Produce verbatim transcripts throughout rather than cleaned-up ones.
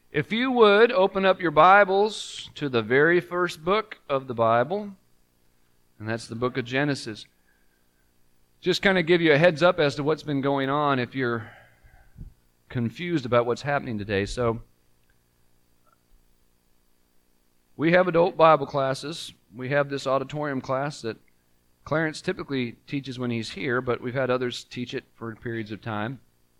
If you would open up your Bibles to the very first book of the Bible, and that's the book of Genesis. Just kind of give you a heads up as to what's been going on if you're confused about what's happening today. So, we have adult Bible classes. We have this auditorium class that Clarence typically teaches when he's here, but we've had others teach it for periods of time.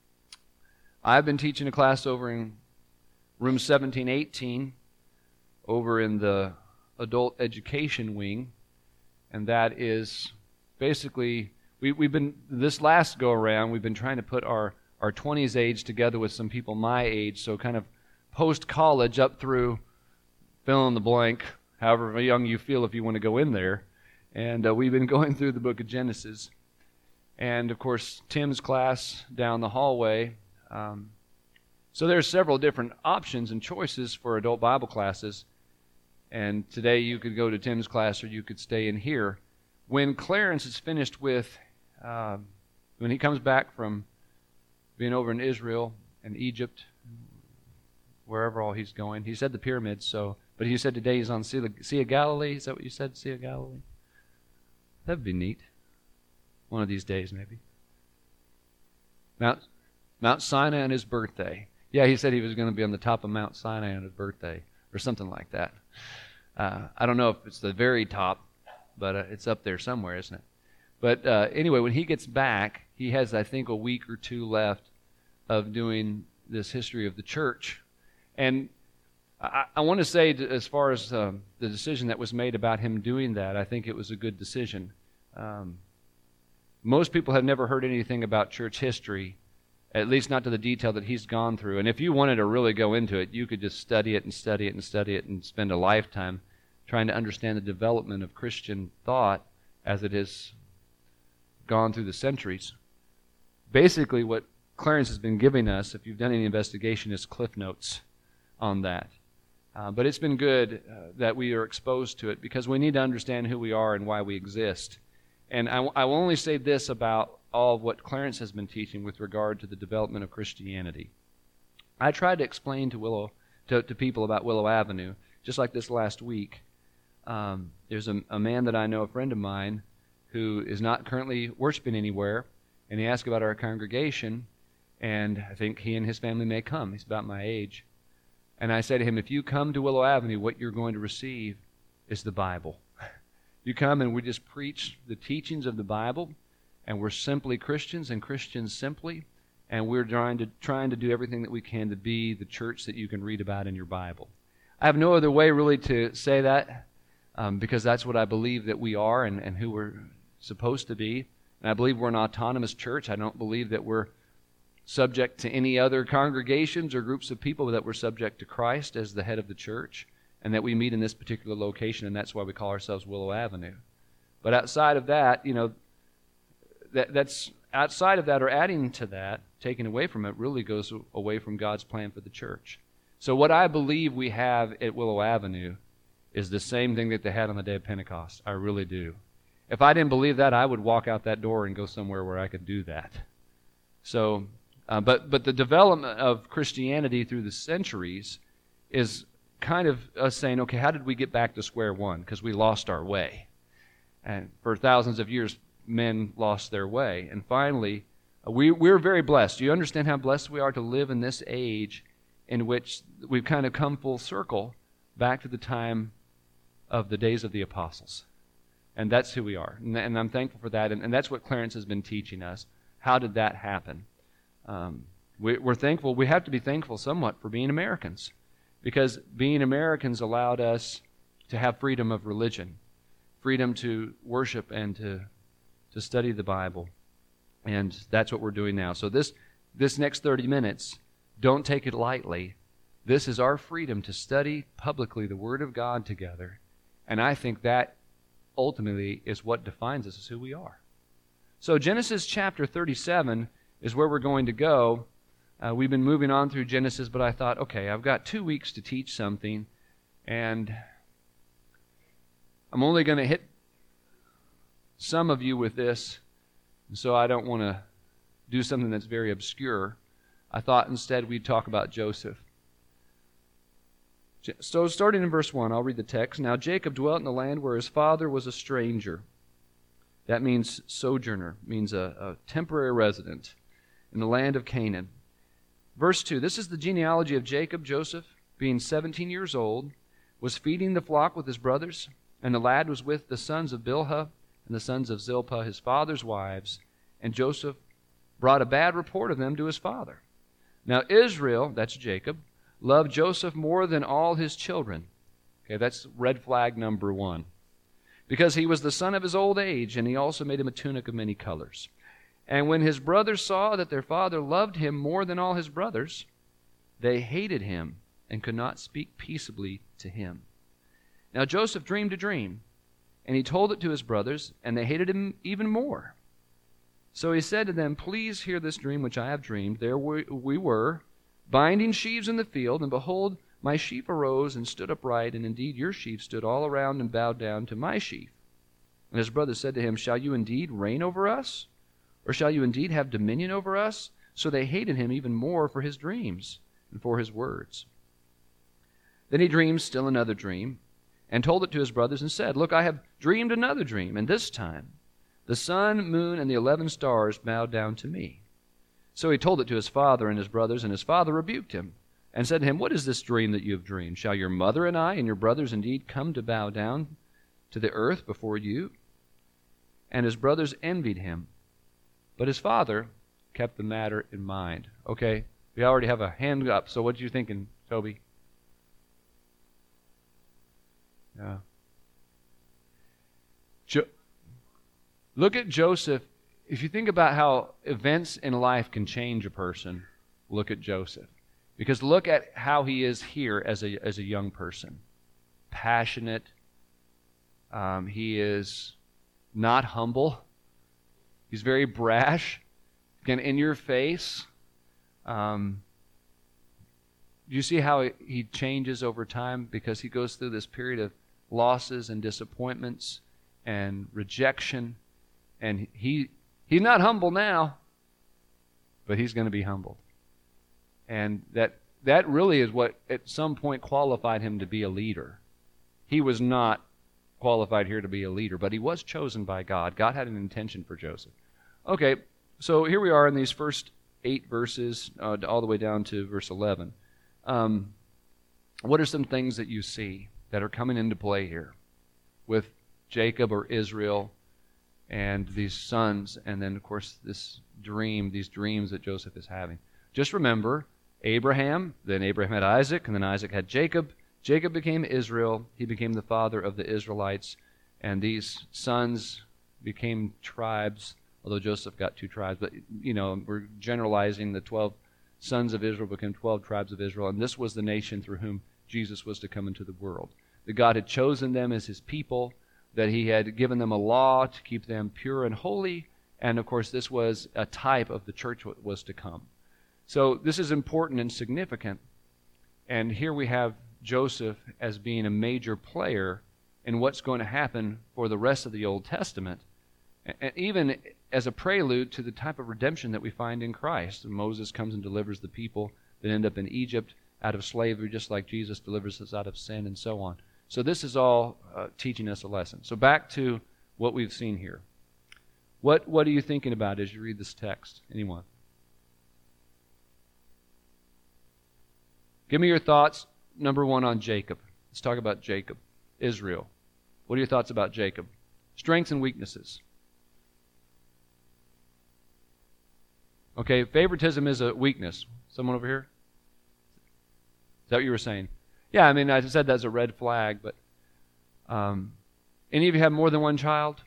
I've been teaching a class over in room seventeen eighteen, over in the adult education wing, and that is basically, we, we've been, this last go-around, we've been trying to put our, our twenties age together with some people my age, so kind of post-college up through fill in the blank, however young you feel if you want to go in there. And uh, we've been going through the book of Genesis. And, of course, Tim's class down the hallway. Um, so there's several different options and choices for adult Bible classes. And today you could go to Tim's class or you could stay in here. When Clarence is finished with, uh, when he comes back from being over in Israel and Egypt, wherever all he's going, he said the pyramids, so, but he said today he's on Sea of, sea of Galilee. Is that what you said, Sea of Galilee? That'd be neat. One of these days, maybe. Mount, Mount Sinai on his birthday. Yeah, he said he was going to be on the top of Mount Sinai on his birthday, or something like that. Uh, I don't know if it's the very top, but uh, it's up there somewhere, isn't it? But uh, anyway, when he gets back, he has, I think, a week or two left of doing this history of the church. And I, I want to say, to, as far as uh, the decision that was made about him doing that, I think it was a good decision. Um, most people have never heard anything about church history, at least not to the detail that he's gone through. And if you wanted to really go into it, you could just study it and study it and study it and spend a lifetime trying to understand the development of Christian thought as it has gone through the centuries. Basically, what Clarence has been giving us, if you've done any investigation, is cliff notes on that. Uh, but it's been good uh, that we are exposed to it because we need to understand who we are and why we exist. And I, w- I will only say this about all of what Clarence has been teaching with regard to the development of Christianity. I tried to explain to Willow, to, to people about Willow Avenue, just like this last week. Um, there's a, a man that I know, a friend of mine, who is not currently worshiping anywhere, and he asked about our congregation, and I think he and his family may come. He's about my age. And I said to him, if you come to Willow Avenue, what you're going to receive is the Bible. You come and we just preach the teachings of the Bible, and we're simply Christians and Christians simply, and we're trying to trying to do everything that we can to be the church that you can read about in your Bible. I have no other way really to say that, um, because that's what I believe that we are and, and who we're supposed to be. And I believe we're an autonomous church. I don't believe that we're subject to any other congregations or groups of people, that we're subject to Christ as the head of the church, and that we meet in this particular location, and that's why we call ourselves Willow Avenue. But outside of that, you know, that that's outside of that or adding to that, taking away from it, really goes away from God's plan for the church. So what I believe we have at Willow Avenue is the same thing that they had on the day of Pentecost. I really do. If I didn't believe that, I would walk out that door and go somewhere where I could do that. So, uh, but but the development of Christianity through the centuries is kind of us saying, okay, how did we get back to square one? Because we lost our way. And for thousands of years, men lost their way. And finally, uh, we, we're very blessed. Do you understand how blessed we are to live in this age in which we've kind of come full circle back to the time of the days of the apostles? And that's who we are. And, and I'm thankful for that. And, and that's what Clarence has been teaching us. How did that happen? Um, we, we're thankful. We have to be thankful somewhat for being Americans, because being Americans allowed us to have freedom of religion, freedom to worship and to to study the Bible. And that's what we're doing now. So this this next thirty minutes, don't take it lightly. This is our freedom to study publicly the Word of God together. And I think that ultimately is what defines us as who we are. So Genesis chapter thirty-seven is where we're going to go. Uh, we've been moving on through Genesis, but I thought, okay, I've got two weeks to teach something, and I'm only going to hit some of you with this, and so I don't want to do something that's very obscure. I thought instead we'd talk about Joseph. So starting in verse one, I'll read the text. Now Jacob dwelt in the land where his father was a stranger. That means sojourner, means a, a temporary resident in the land of Canaan. Verse two, this is the genealogy of Jacob. Joseph, being seventeen years old, was feeding the flock with his brothers, and the lad was with the sons of Bilhah and the sons of Zilpah, his father's wives, and Joseph brought a bad report of them to his father. Now Israel, that's Jacob, loved Joseph more than all his children. Okay, that's red flag number one. Because he was the son of his old age, and he also made him a tunic of many colors. And when his brothers saw that their father loved him more than all his brothers, they hated him and could not speak peaceably to him. Now Joseph dreamed a dream, and he told it to his brothers, and they hated him even more. So he said to them, please hear this dream which I have dreamed. There we, we were, binding sheaves in the field, and behold, my sheaf arose and stood upright, and indeed your sheaf stood all around and bowed down to my sheaf. And his brothers said to him, shall you indeed reign over us? Or shall you indeed have dominion over us? So they hated him even more for his dreams and for his words. Then he dreamed still another dream, and told it to his brothers, and said, look, I have dreamed another dream, and this time the sun, moon, and the eleven stars bowed down to me. So he told it to his father and his brothers, and his father rebuked him, and said to him, what is this dream that you have dreamed? Shall your mother and I and your brothers indeed come to bow down to the earth before you? And his brothers envied him, but his father kept the matter in mind. Okay, we already have a hand up, so what are you thinking, Toby? Yeah. Jo- Look at Joseph. If you think about how events in life can change a person, look at Joseph. Because look at how he is here as a as a young person. Passionate. Um, he is not humble. He's very brash. Again, in your face. Um, you see how he, he changes over time? Because he goes through this period of losses and disappointments and rejection. And he he's not humble now, but he's going to be humbled. And that that really is what at some point qualified him to be a leader. He was not qualified here to be a leader, but he was chosen by God. God had an intention for Joseph. Okay, so here we are in these first eight verses, uh, all the way down to verse eleven. Um, what are some things that you see that are coming into play here with Jacob or Israel and these sons, and then, of course, this dream, these dreams that Joseph is having? Just remember, Abraham, then Abraham had Isaac, and then Isaac had Jacob. Jacob became Israel. He became the father of the Israelites, and these sons became tribes, although Joseph got two tribes. But, you know, we're generalizing. The twelve sons of Israel became twelve tribes of Israel, and this was the nation through whom Jesus was to come into the world. That God had chosen them as his people, that he had given them a law to keep them pure and holy, and, of course, this was a type of the church that was to come. So this is important and significant, and here we have Joseph as being a major player in what's going to happen for the rest of the Old Testament, and even as a prelude to the type of redemption that we find in Christ. Moses comes and delivers the people that end up in Egypt out of slavery, just like Jesus delivers us out of sin, and so on. So this is all uh, teaching us a lesson. So back to what we've seen here. What what are you thinking about as you read this text? Anyone? Give me your thoughts, number one, on Jacob. Let's talk about Jacob, Israel. What are your thoughts about Jacob? Strengths and weaknesses. Okay, favoritism is a weakness. Someone over here? Is that what you were saying? Yeah, I mean, I said that's a red flag, but um, any of you have more than one child?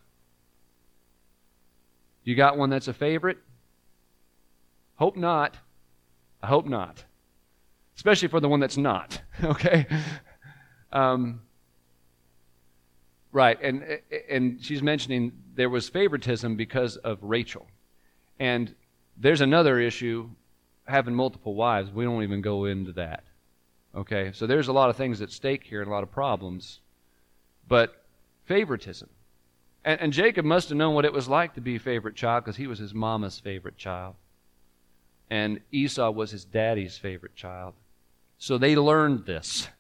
You got one that's a favorite? Hope not. I hope not. Especially for the one that's not, okay? Um, right, and and she's mentioning there was favoritism because of Rachel. And there's another issue, having multiple wives. We don't even go into that, okay? So there's a lot of things at stake here and a lot of problems. But favoritism. And, and Jacob must have known what it was like to be a favorite child, because he was his mama's favorite child. And Esau was his daddy's favorite child. So they learned this.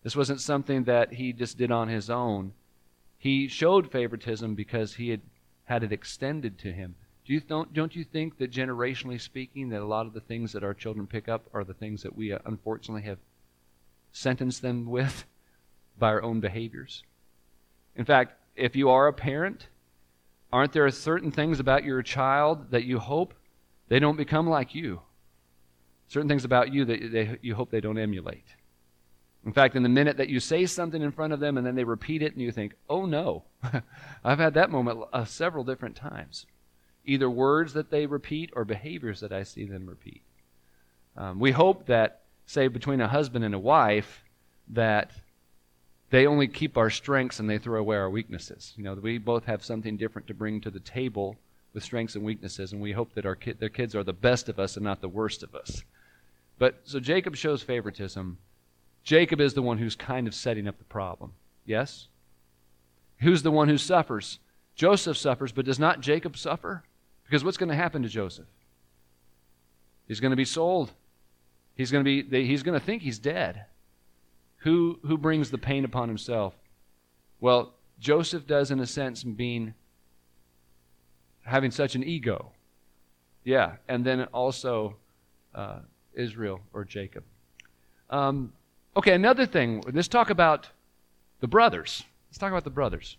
This wasn't something that he just did on his own. He showed favoritism because he had had it extended to him. Do you th- don't you think that generationally speaking, that a lot of the things that our children pick up are the things that we uh, unfortunately have sentenced them with by our own behaviors? In fact, if you are a parent, aren't there certain things about your child that you hope they don't become like you? Certain things about you that they, you hope they don't emulate. In fact, in the minute that you say something in front of them and then they repeat it and you think, oh no, I've had that moment uh, several different times. Either words that they repeat or behaviors that I see them repeat. Um, we hope that, say, between a husband and a wife, that they only keep our strengths and they throw away our weaknesses. You know, we both have something different to bring to the table with strengths and weaknesses, and we hope that our kid, their kids are the best of us and not the worst of us. But so Jacob shows favoritism. Jacob is the one who's kind of setting up the problem. Yes? Who's the one who suffers? Joseph suffers, but does not Jacob suffer? Because what's going to happen to Joseph? He's going to be sold. He's going to be. He's going to think he's dead. Who who brings the pain upon himself? Well, Joseph does, in a sense, being having such an ego. Yeah, and then also uh, Israel or Jacob. Um, okay, another thing. Let's talk about the brothers. Let's talk about the brothers.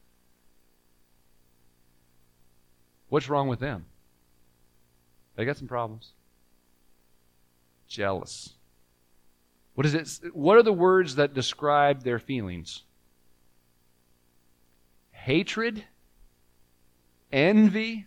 What's wrong with them? They got some problems. Jealous. What is it? What are the words that describe their feelings? Hatred, envy.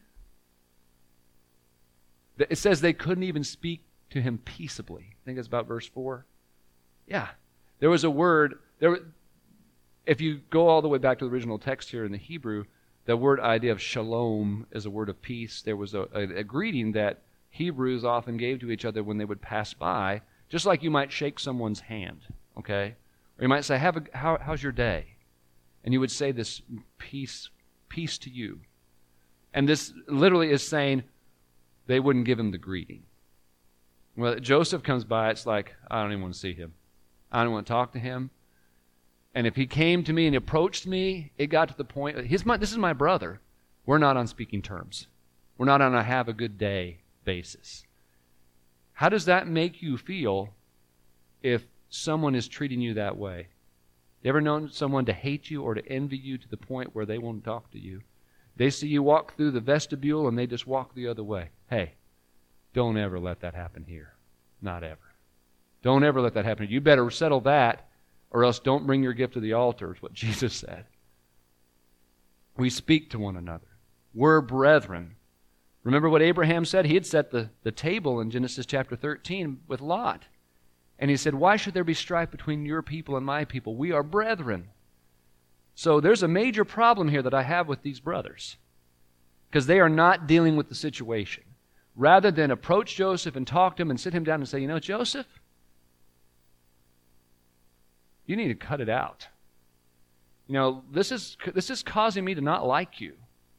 It says they couldn't even speak to him peaceably. I think that's about verse four. Yeah. There was a word, there. If you go all the way back to the original text here in the Hebrew, the word idea of shalom is a word of peace. There was a, a, a greeting that Hebrews often gave to each other when they would pass by, just like you might shake someone's hand, okay? Or you might say, Have a, how, how's your day? And you would say this, peace, peace to you. And this literally is saying they wouldn't give him the greeting. Well, Joseph comes by, it's like, I don't even want to see him. I don't want to talk to him. And if he came to me and approached me, it got to the point, his, my, this is my brother. We're not on speaking terms. We're not on a have a good day basis. How does that make you feel if someone is treating you that way? You ever known someone to hate you or to envy you to the point where they won't talk to you? They see you walk through the vestibule and they just walk the other way. Hey, don't ever let that happen here. Not ever. Don't ever let that happen. You better settle that, or else don't bring your gift to the altar, is what Jesus said. We speak to one another. We're brethren. Remember what Abraham said? He had set the, the table in Genesis chapter thirteen with Lot. And he said, why should there be strife between your people and my people? We are brethren. So there's a major problem here that I have with these brothers, because they are not dealing with the situation. Rather than approach Joseph and talk to him and sit him down and say, you know, Joseph, you need to cut it out. You know, this is this is causing me to not like you.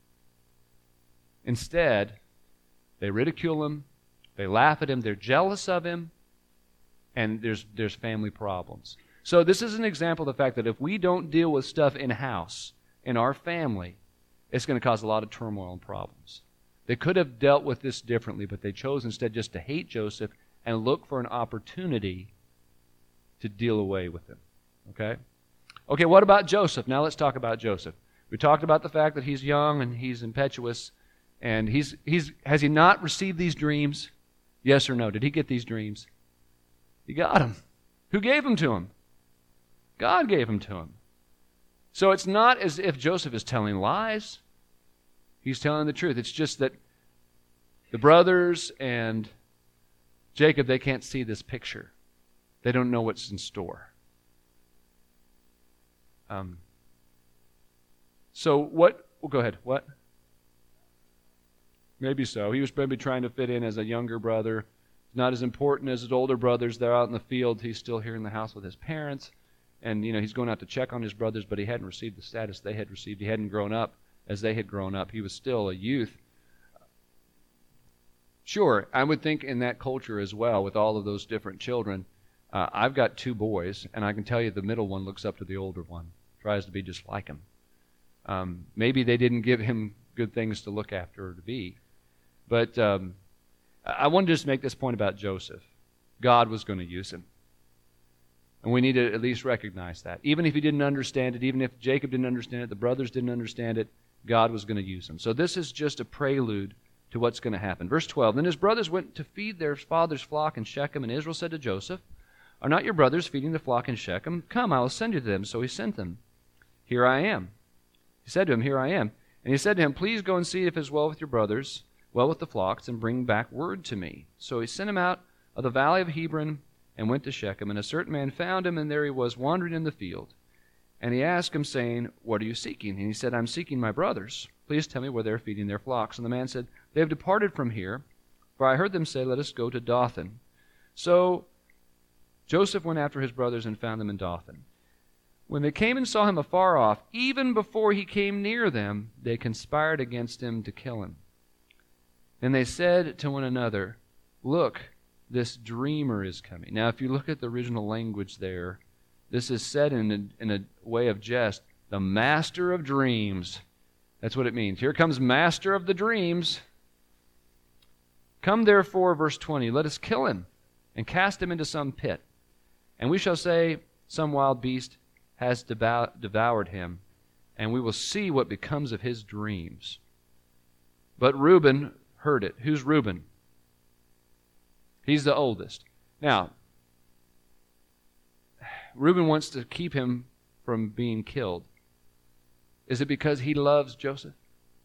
Instead, they ridicule him, they laugh at him, they're jealous of him, and there's there's family problems. So this is an example of the fact that if we don't deal with stuff in-house, in our family, it's going to cause a lot of turmoil and problems. They could have dealt with this differently, but they chose instead just to hate Joseph and look for an opportunity to deal away with him. Okay? Okay, what about Joseph? Now let's talk about Joseph. We talked about the fact that he's young and he's impetuous, and he's he's has he not received these dreams? Yes or no? Did he get these dreams? He got them. Who gave them to him? God gave them to him. So it's not as if Joseph is telling lies. He's telling the truth. It's just that the brothers and Jacob, they can't see this picture. They don't know what's in store. Um, so what, well, go ahead, what? Maybe so. He was maybe trying to fit in as a younger brother. Not as important as his older brothers. They're out in the field. He's still here in the house with his parents. And, you know, he's going out to check on his brothers, but he hadn't received the status they had received. He hadn't grown up as they had grown up. He was still a youth. Sure, I would think in that culture as well, with all of those different children, Uh, I've got two boys, and I can tell you the middle one looks up to the older one, tries to be just like him. Um, maybe they didn't give him good things to look after or to be. But um, I want to just make this point about Joseph. God was going to use him. And we need to at least recognize that. Even if he didn't understand it, even if Jacob didn't understand it, the brothers didn't understand it, God was going to use him. So this is just a prelude to what's going to happen. Verse twelve, Then his brothers went to feed their father's flock in Shechem, and Israel said to Joseph, Are not your brothers feeding the flock in Shechem? Come, I will send you to them. So he sent them. Here I am. He said to him, Here I am. And he said to him, Please go and see if it is well with your brothers, well with the flocks, and bring back word to me. So he sent him out of the valley of Hebron and went to Shechem. And a certain man found him, and there he was wandering in the field. And he asked him, saying, What are you seeking? And he said, I'm seeking my brothers. Please tell me where they are feeding their flocks. And the man said, They have departed from here, for I heard them say, Let us go to Dothan. So Joseph went after his brothers and found them in Dothan. When they came and saw him afar off, even before he came near them, they conspired against him to kill him. Then they said to one another, Look, this dreamer is coming. Now, if you look at the original language there, this is said in a, in a way of jest, the master of dreams. That's what it means. Here comes master of the dreams. Come therefore, verse twenty, let us kill him and cast him into some pit. And we shall say, Some wild beast has devour, devoured him, and we will see what becomes of his dreams. But Reuben heard it. Who's Reuben? He's the oldest. Now, Reuben wants to keep him from being killed. Is it because he loves Joseph?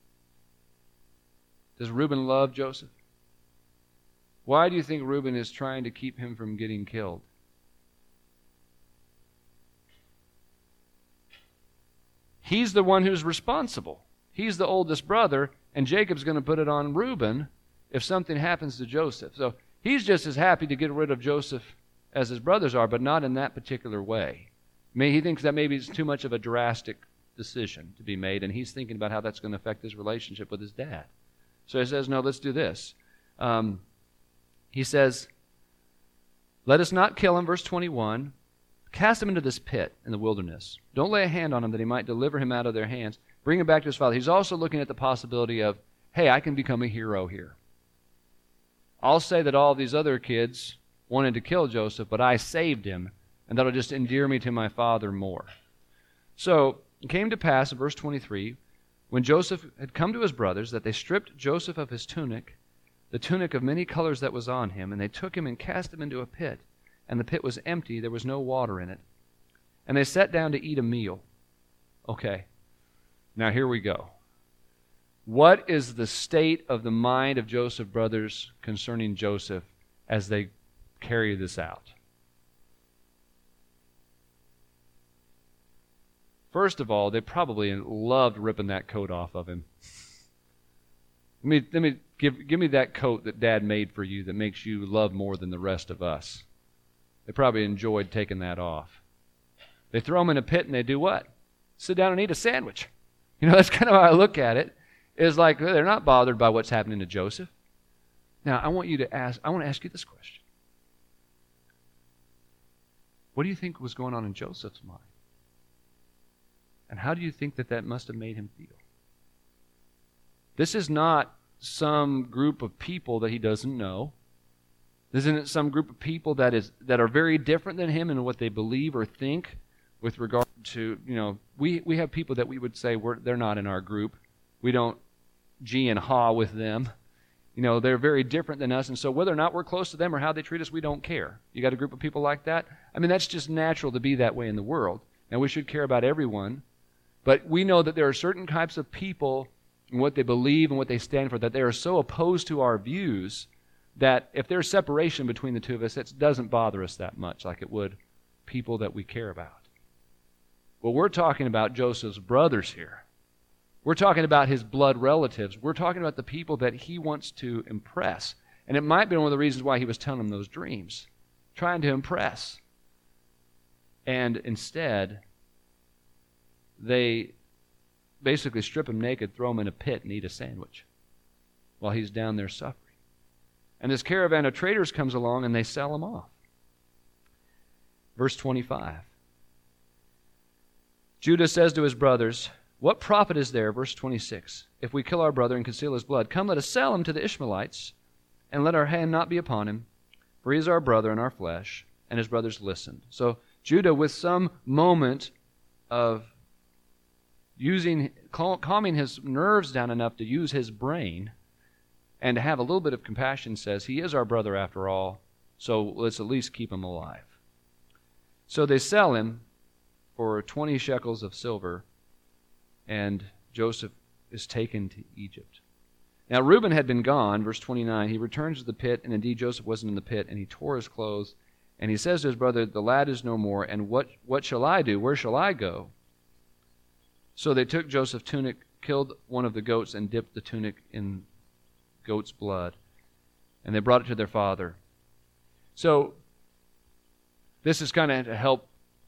Does Reuben love Joseph? Why do you think Reuben is trying to keep him from getting killed? He's the one who's responsible. He's the oldest brother, and Jacob's going to put it on Reuben if something happens to Joseph. So he's just as happy to get rid of Joseph as his brothers are, but not in that particular way. Maybe he thinks that maybe it's too much of a drastic decision to be made, and he's thinking about how that's going to affect his relationship with his dad. So he says, no, let's do this. Um, he says, let us not kill him, verse twenty-one. Cast him into this pit in the wilderness. Don't lay a hand on him that he might deliver him out of their hands. Bring him back to his father. He's also looking at the possibility of, hey, I can become a hero here. I'll say that all of these other kids wanted to kill Joseph, but I saved him, and that'll just endear me to my father more. So it came to pass in verse twenty-three, when Joseph had come to his brothers, that they stripped Joseph of his tunic, the tunic of many colors that was on him, and they took him and cast him into a pit. And the pit was empty, there was no water in it. And they sat down to eat a meal. Okay, now here we go. What is the state of the mind of Joseph's brothers concerning Joseph as they carry this out? First of all, they probably loved ripping that coat off of him. Let me, let me give, give me that coat that Dad made for you that makes you love more than the rest of us. They probably enjoyed taking that off. They throw him in a pit and they do what? Sit down and eat a sandwich. You know, that's kind of how I look at it. It's like they're not bothered by what's happening to Joseph. Now, I want you to ask, I want to ask you this question. What do you think was going on in Joseph's mind? And how do you think that that must have made him feel? This is not some group of people that he doesn't know. This isn't some group of people that is that are very different than him in what they believe or think with regard to, you know, we, we have people that we would say we're, they're not in our group. We don't gee and haw with them. You know, they're very different than us, and so whether or not we're close to them or how they treat us, we don't care. You got a group of people like that? I mean, that's just natural to be that way in the world. And we should care about everyone. But we know that there are certain types of people and what they believe and what they stand for, that they are so opposed to our views that if there's separation between the two of us, it doesn't bother us that much like it would people that we care about. Well, we're talking about Joseph's brothers here. We're talking about his blood relatives. We're talking about the people that he wants to impress. And it might be one of the reasons why he was telling them those dreams, trying to impress. And instead, they basically strip him naked, throw him in a pit, and eat a sandwich while he's down there suffering. And this caravan of traders comes along and they sell him off. Verse twenty-five. Judah says to his brothers, "What profit is there," verse twenty-six, "if we kill our brother and conceal his blood? Come, let us sell him to the Ishmaelites, and let our hand not be upon him, for he is our brother and our flesh." And his brothers listened. So Judah, with some moment of using, calming his nerves down enough to use his brain and to have a little bit of compassion, says, he is our brother after all, so let's at least keep him alive. So they sell him for twenty shekels of silver, and Joseph is taken to Egypt. Now Reuben had been gone, verse twenty-nine. He returns to the pit, and indeed Joseph wasn't in the pit, and he tore his clothes, and he says to his brother, "The lad is no more, and what, what shall I do? Where shall I go?" So they took Joseph's tunic, killed one of the goats, and dipped the tunic in goat's blood, and they brought it to their father. So this is kind of to help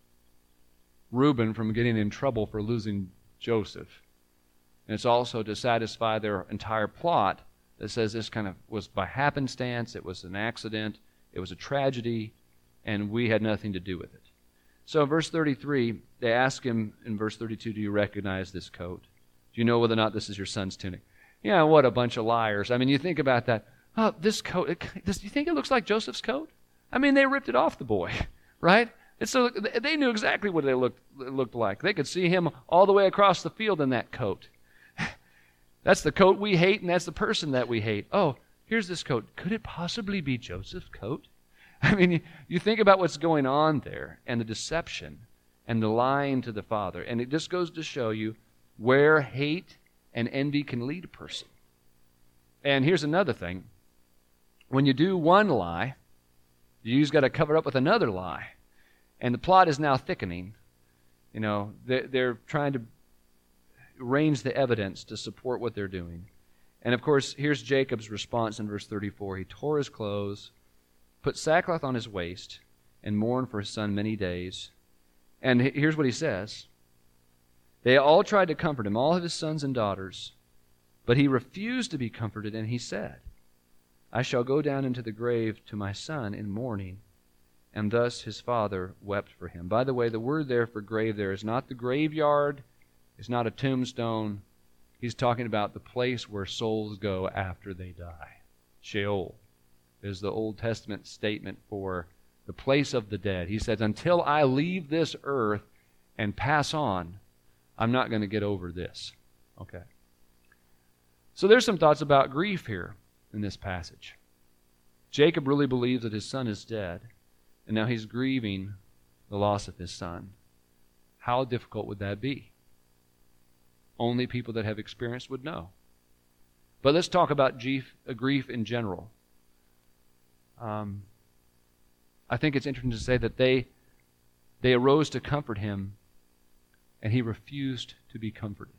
Reuben from getting in trouble for losing Joseph. And it's also to satisfy their entire plot that says this kind of was by happenstance, it was an accident, it was a tragedy, and we had nothing to do with it. So in verse thirty-three, they ask him in verse thirty-two, "Do you recognize this coat? Do you know whether or not this is your son's tunic?" Yeah, what a bunch of liars. I mean, you think about that. Oh, this coat, it, does, do you think it looks like Joseph's coat? I mean, they ripped it off the boy, right? And so they knew exactly what they looked, looked like. They could see him all the way across the field in that coat. That's the coat we hate, and that's the person that we hate. Oh, here's this coat. Could it possibly be Joseph's coat? I mean, you, you think about what's going on there, and the deception, and the lying to the father. And it just goes to show you where hate and envy can lead a person. And here's another thing. When you do one lie, you've got to cover up with another lie. And the plot is now thickening. You know, they're, they're trying to arrange the evidence to support what they're doing. And of course, here's Jacob's response in verse thirty-four. He tore his clothes, put sackcloth on his waist, and mourned for his son many days. And here's what he says. They all tried to comfort him, all of his sons and daughters, but he refused to be comforted, and he said, "I shall go down into the grave to my son in mourning." And thus his father wept for him. By the way, the word there for grave there is not the graveyard, it's not a tombstone. He's talking about the place where souls go after they die. Sheol is the Old Testament statement for the place of the dead. He says, until I leave this earth and pass on, I'm not going to get over this. Okay. So there's some thoughts about grief here in this passage. Jacob really believes that his son is dead, and now he's grieving the loss of his son. How difficult would that be? Only people that have experienced would know. But let's talk about grief, uh, grief in general. Um, I think it's interesting to say that they they arose to comfort him, and he refused to be comforted.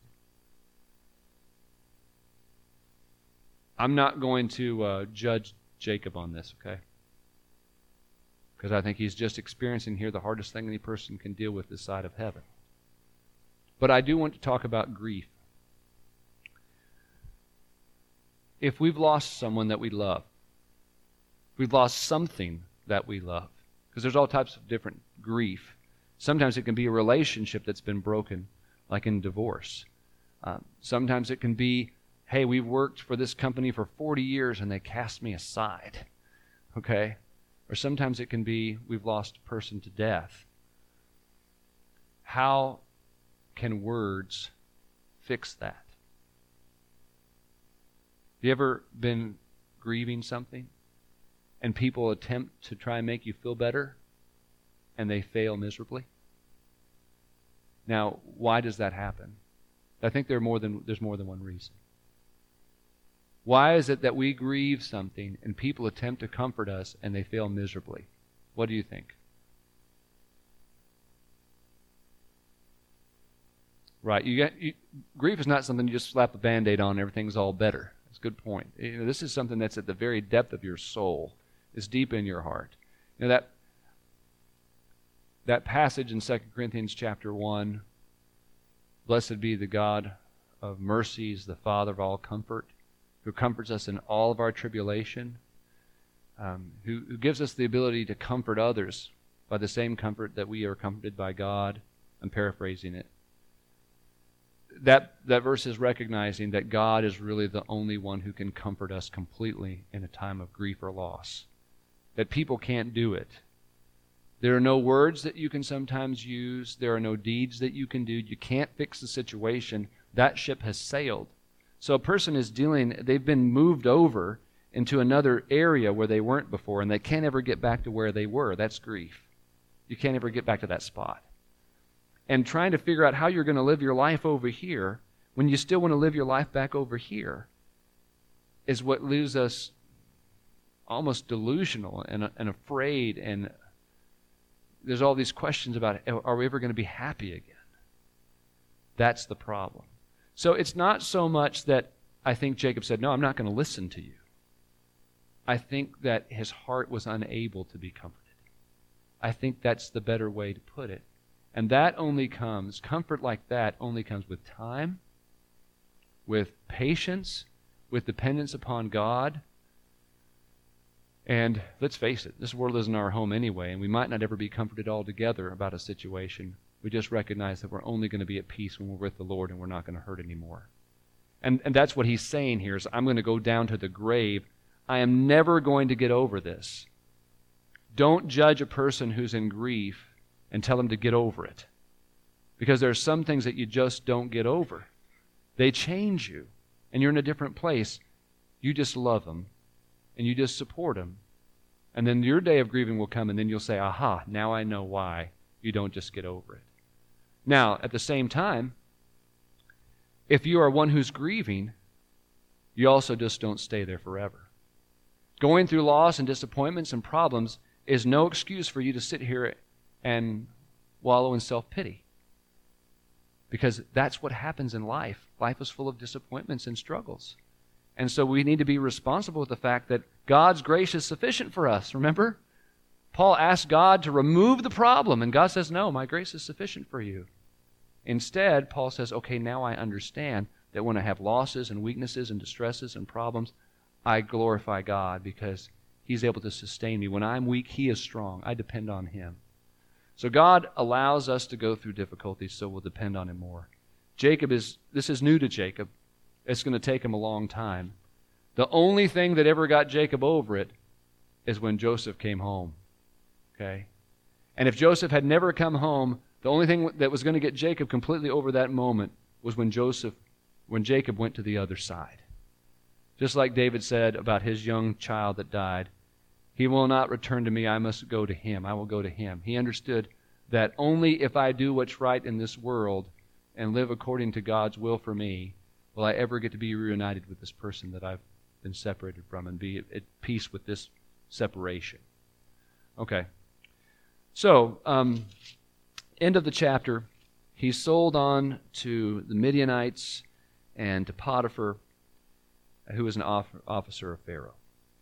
I'm not going to uh, judge Jacob on this, okay? Because I think he's just experiencing here the hardest thing any person can deal with this side of heaven. But I do want to talk about grief. If we've lost someone that we love, we've lost something that we love, because there's all types of different grief. Sometimes it can be a relationship that's been broken, like in divorce. Uh, sometimes it can be, hey, we've worked for this company for forty years and they cast me aside. Okay? Or sometimes it can be, we've lost a person to death. How can words fix that? Have you ever been grieving something and people attempt to try and make you feel better and they fail miserably? Now, why does that happen? I think there are more than, there's more than one reason. Why is it that we grieve something and people attempt to comfort us and they fail miserably? What do you think? Right. You get, you, grief is not something you just slap a Band-Aid on and everything's all better. That's a good point. You know, this is something that's at the very depth of your soul. It's deep in your heart. You know, that that passage in Second Corinthians chapter one, blessed be the God of mercies, the Father of all comfort, who comforts us in all of our tribulation, um, who, who gives us the ability to comfort others by the same comfort that we are comforted by God. I'm paraphrasing it. That, that verse is recognizing that God is really the only one who can comfort us completely in a time of grief or loss. That people can't do it. There are no words that you can sometimes use. There are no deeds that you can do. You can't fix the situation. That ship has sailed. So a person is dealing, they've been moved over into another area where they weren't before, and they can't ever get back to where they were. That's grief. You can't ever get back to that spot. And trying to figure out how you're going to live your life over here when you still want to live your life back over here is what leaves us almost delusional and, and afraid, and there's all these questions about, are we ever going to be happy again? That's the problem. So it's not so much that I think Jacob said, no, I'm not going to listen to you. I think that his heart was unable to be comforted. I think that's the better way to put it. And that only comes, comfort like that only comes with time, with patience, with dependence upon God. And let's face it, this world isn't our home anyway, and we might not ever be comforted altogether about a situation. We just recognize that we're only going to be at peace when we're with the Lord and we're not going to hurt anymore. And, and that's what he's saying here is, I'm going to go down to the grave. I am never going to get over this. Don't judge a person who's in grief and tell them to get over it. Because there are some things that you just don't get over. They change you, and you're in a different place. You just love them, and you just support them. And then your day of grieving will come, and then you'll say, aha, now I know why you don't just get over it. Now, at the same time, if you are one who's grieving, you also just don't stay there forever. Going through loss and disappointments and problems is no excuse for you to sit here and wallow in self-pity. Because that's what happens in life. Life is full of disappointments and struggles. And so we need to be responsible with the fact that God's grace is sufficient for us. Remember? Paul asked God to remove the problem, and God says, no, my grace is sufficient for you. Instead, Paul says, okay, now I understand that when I have losses and weaknesses and distresses and problems, I glorify God because He's able to sustain me. When I'm weak, He is strong. I depend on Him. So God allows us to go through difficulties, so we'll depend on Him more. Jacob is, this is new to Jacob. It's going to take him a long time. The only thing that ever got Jacob over it is when Joseph came home. Okay? And if Joseph had never come home, the only thing that was going to get Jacob completely over that moment was when Joseph, when Jacob went to the other side. Just like David said about his young child that died, he will not return to me, I must go to him. I will go to him. He understood that only if I do what's right in this world and live according to God's will for me, will I ever get to be reunited with this person that I've been separated from and be at peace with this separation. Okay. So, um, end of the chapter. He's sold on to the Midianites and to Potiphar, who was an officer of Pharaoh.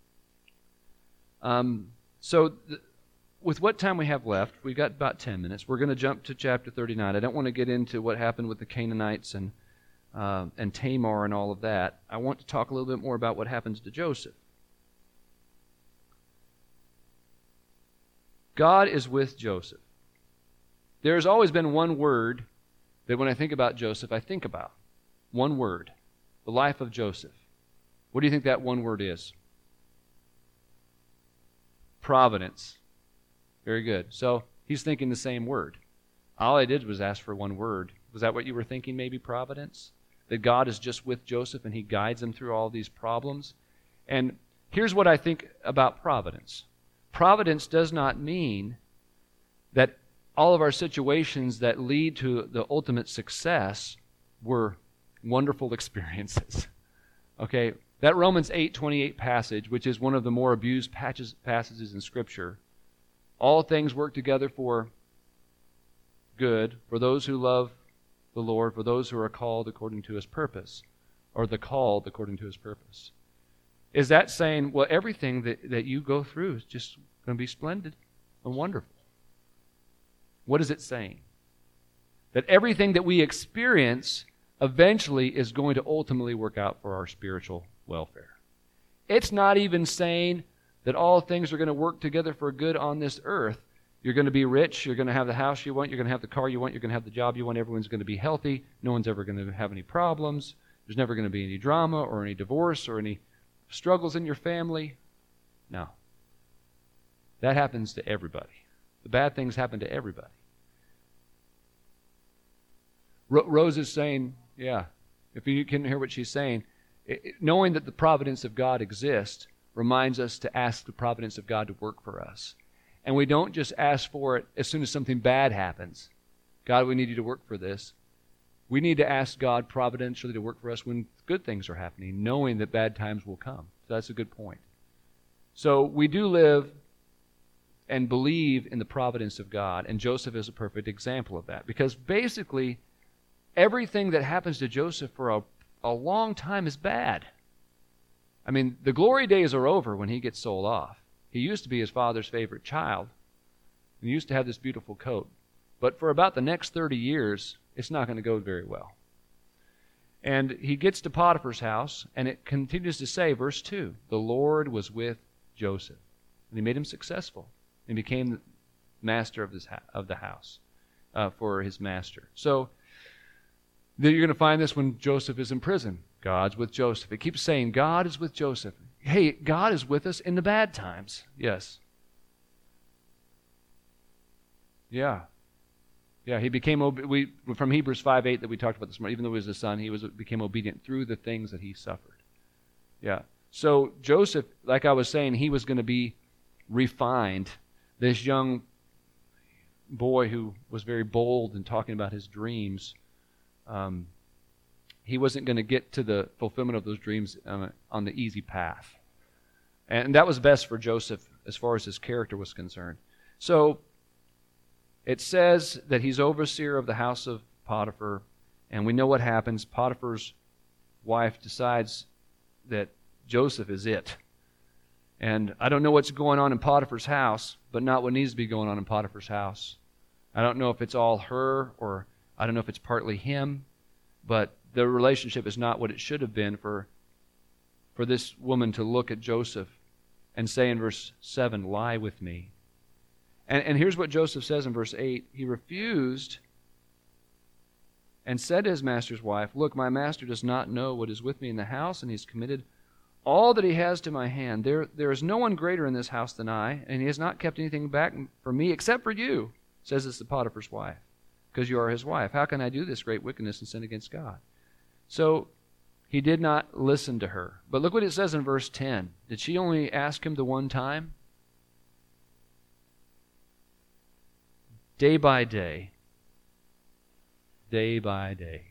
Um, so, th- with what time we have left, we've got about ten minutes. We're going to jump to chapter thirty-nine. I don't want to get into what happened with the Canaanites and uh, and Tamar and all of that. I want to talk a little bit more about what happens to Joseph. God is with Joseph. There has always been one word that when I think about Joseph, I think about. One word. The life of Joseph. What do you think that one word is? Providence. Very good. So he's thinking the same word. All I did was ask for one word. Was that what you were thinking, maybe providence? That God is just with Joseph and He guides him through all these problems? And here's what I think about providence. Providence does not mean that all of our situations that lead to the ultimate success were wonderful experiences. Okay? That Romans eight twenty-eight passage, which is one of the more abused patches, passages in Scripture, all things work together for good, for those who love the Lord, for those who are called according to His purpose, or the called according to His purpose. Is that saying, well, everything that, that you go through is just going to be splendid and wonderful? What is it saying? That everything that we experience eventually is going to ultimately work out for our spiritual welfare. It's not even saying that all things are going to work together for good on this earth. You're going to be rich. You're going to have the house you want. You're going to have the car you want. You're going to have the job you want. Everyone's going to be healthy. No one's ever going to have any problems. There's never going to be any drama or any divorce or any struggles in your family. No. That happens to everybody. The bad things happen to everybody. Ro- Rose is saying, yeah, if you can hear what she's saying, it, it, knowing that the providence of God exists reminds us to ask the providence of God to work for us. And we don't just ask for it as soon as something bad happens. God, we need you to work for this. We need to ask God providentially to work for us when good things are happening, knowing that bad times will come. So that's a good point. So we do live and believe in the providence of God, and Joseph is a perfect example of that. Because basically, everything that happens to Joseph for a, a long time is bad. I mean, the glory days are over when he gets sold off. He used to be his father's favorite child. He used to have this beautiful coat. But for about the next thirty years, it's not going to go very well. And he gets to Potiphar's house, and it continues to say, verse two, the Lord was with Joseph. And he made him successful and became the master of, this ha- of the house uh, for his master. So you're going to find this when Joseph is in prison. God's with Joseph. It keeps saying, God is with Joseph. Hey, God is with us in the bad times. Yes. Yeah. Yeah, he became, ob- we from Hebrews five eight that we talked about this morning, even though he was a son, he was became obedient through the things that he suffered. Yeah. So Joseph, like I was saying, he was going to be refined. This young boy who was very bold in talking about his dreams, um, he wasn't going to get to the fulfillment of those dreams um, on the easy path. And that was best for Joseph as far as his character was concerned. So it says that he's overseer of the house of Potiphar, and we know what happens. Potiphar's wife decides that Joseph is it. And I don't know what's going on in Potiphar's house, but not what needs to be going on in Potiphar's house. I don't know if it's all her, or I don't know if it's partly him, but the relationship is not what it should have been for, for this woman to look at Joseph and say in verse seven, lie with me. And, and here's what Joseph says in verse eight. He refused and said to his master's wife, look, my master does not know what is with me in the house, and he's committed all that he has to my hand. There, there is no one greater in this house than I, and he has not kept anything back from me except for you, says this to Potiphar's wife, because you are his wife. How can I do this great wickedness and sin against God? So he did not listen to her. But look what it says in verse ten. Did she only ask him the one time? Day by day. Day by day.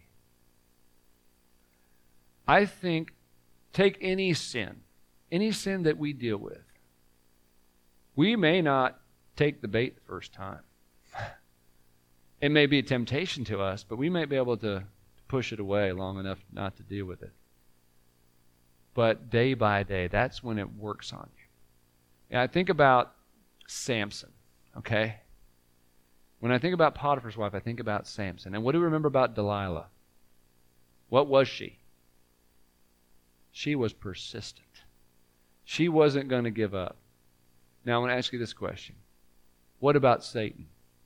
I think, take any sin, any sin that we deal with. We may not take the bait the first time. It may be a temptation to us, but we may be able to push it away long enough not to deal with it. But day by day, that's when it works on you. And I think about Samson, okay? When I think about Potiphar's wife, I think about Samson. And what do we remember about Delilah? What was she? She was persistent. She wasn't going to give up. Now I want to ask you this question. What about Satan?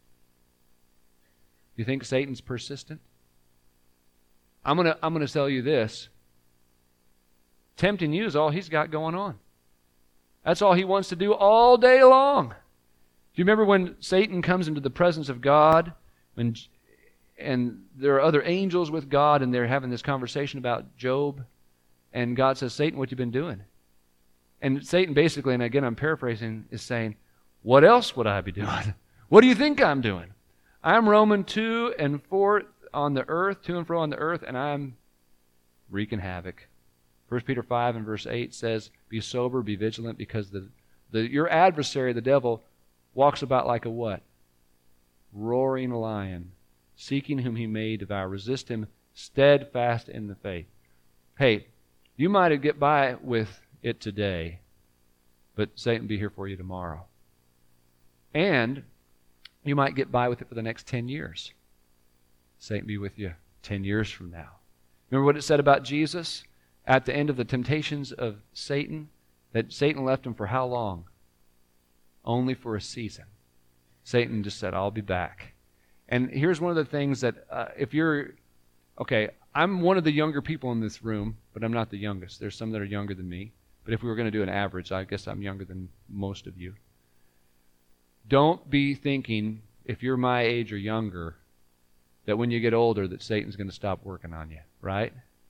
You think Satan's persistent? I'm going to I'm going to tell you this. Tempting you is all he's got going on. That's all he wants to do all day long. Do you remember when Satan comes into the presence of God, when, and there are other angels with God, and they're having this conversation about Job, and God says, Satan, what you been doing? And Satan basically, and again I'm paraphrasing, is saying, what else would I be doing? What do you think I'm doing? I'm roaming to and forth on the earth, to and fro on the earth, and I'm wreaking havoc. First Peter five and verse eight says, be sober, be vigilant, because the, the your adversary, the devil, walks about like a what? Roaring lion, seeking whom he may devour. Resist him, steadfast in the faith. Hey, you might get by with it today, but Satan will be here for you tomorrow. And you might get by with it for the next ten years. Satan be with you ten years from now. Remember what it said about Jesus at the end of the temptations of Satan? That Satan left him for how long? Only for a season. Satan just said, I'll be back. And here's one of the things that uh, if you're, okay, I'm one of the younger people in this room, but I'm not the youngest. There's some that are younger than me. But if we were going to do an average, I guess I'm younger than most of you. Don't be thinking, if you're my age or younger, that when you get older that Satan's going to stop working on you, right?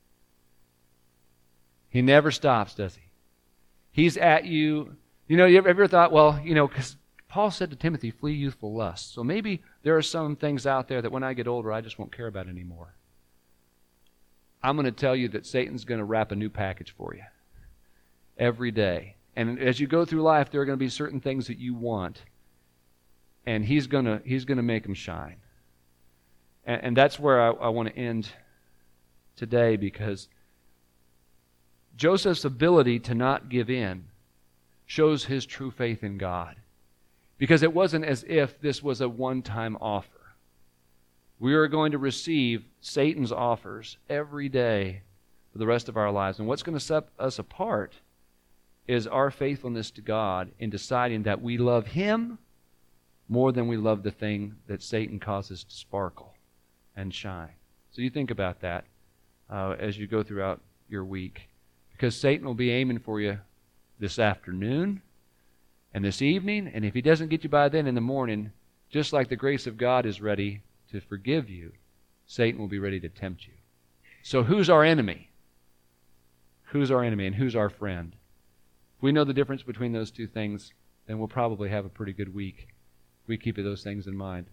He never stops, does he? He's at you. You know, you ever, ever thought, well, you know, because Paul said to Timothy, flee youthful lusts. So maybe there are some things out there that when I get older, I just won't care about anymore. I'm going to tell you that Satan's going to wrap a new package for you every day. And as you go through life, there are going to be certain things that you want, and he's going to he's going to make them shine. And, and that's where I, I want to end today, because Joseph's ability to not give in shows his true faith in God. Because it wasn't as if this was a one-time offer. We are going to receive Satan's offers every day for the rest of our lives. And what's going to set us apart is our faithfulness to God in deciding that we love Him more than we love the thing that Satan causes to sparkle and shine. So you think about that uh, as you go throughout your week. Because Satan will be aiming for you this afternoon and this evening, and if he doesn't get you by then in the morning, just like the grace of God is ready to forgive you, Satan will be ready to tempt you. So who's our enemy? Who's our enemy and who's our friend? If we know the difference between those two things, then we'll probably have a pretty good week if we keep those things in mind.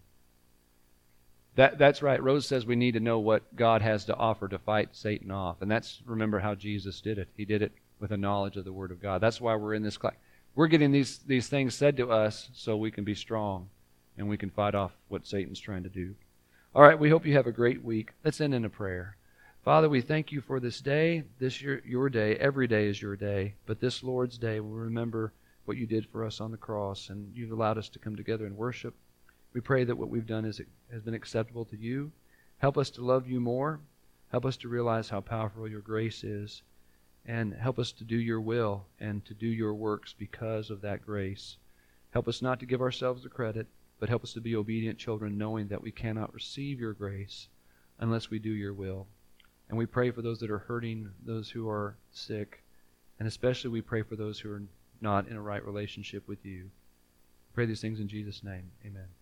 That, that's right. Rose says we need to know what God has to offer to fight Satan off. And that's, remember how Jesus did it. He did it with a knowledge of the Word of God. That's why we're in this class. We're getting these, these things said to us so we can be strong and we can fight off what Satan's trying to do. All right, we hope you have a great week. Let's end in a prayer. Father, we thank you for this day. This your, your day. Every day is your day. But this Lord's Day, we'll remember what you did for us on the cross, and you've allowed us to come together and worship. We pray that what we've done is, has been acceptable to you. Help us to love you more. Help us to realize how powerful your grace is. And help us to do your will and to do your works because of that grace. Help us not to give ourselves the credit, but help us to be obedient children, knowing that we cannot receive your grace unless we do your will. And we pray for those that are hurting, those who are sick, and especially we pray for those who are not in a right relationship with you. We pray these things in Jesus' name. Amen.